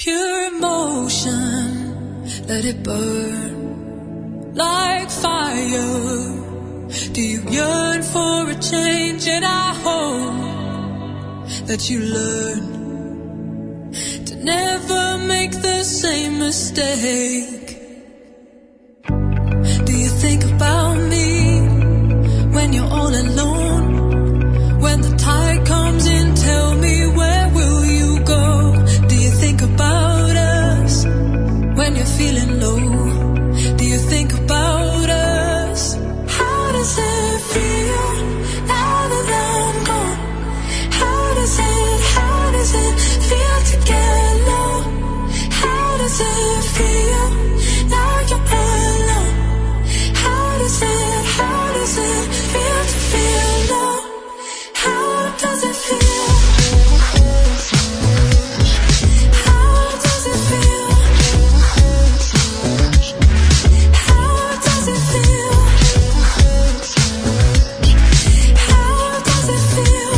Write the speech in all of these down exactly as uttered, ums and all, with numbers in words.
Pure emotion, let it burn like fire. Do you yearn for a change? And I hope that you learn to never make the same mistake. Do you think about me when you're all alone? When the tide comes in, tell me, where will you go? Do you think about us when you're feeling low? Do you think about us? How does it feel now that I'm gone? How does it, how does it feel to get low? How does it feel now you're alone? How does it, how does it feel to feel low? How does it feel? How does it feel? How does it feel? How does it feel?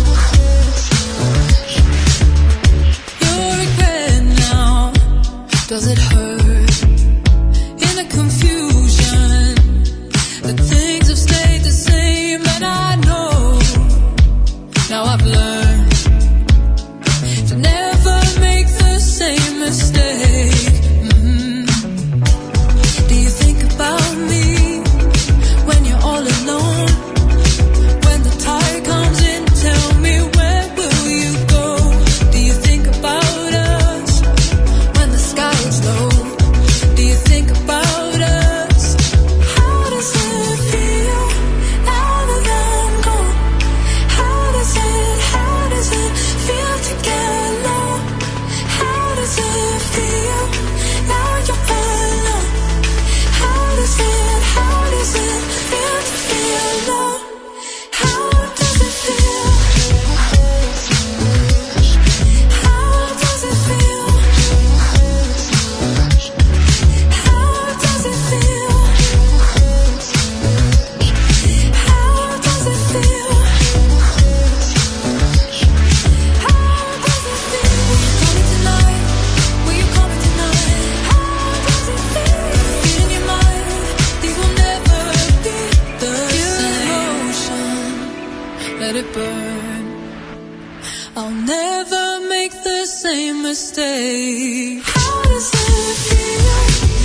Your regret now, does it hurt? In the confusion, the things have stayed the same, and I know now I've learned to never make the same mistake. Mm-hmm. Do you think about me when you're all alone? When the tide comes in, tell me, where will you go? Do you think about us when the sky is low? Do you think about us? How does it feel now that I'm gone? How does it, how does it feel to get low? How does it feel now you're alone? How does it, how does it feel to feel low? How does it feel? How does it feel? How does it feel? How does it feel? How does it feel? Coming tonight? Will you come tonight? How does it feel? Feel in your mind, these will never be the same. Emotion, let it burn. I'll never make the same mistake. How does it feel?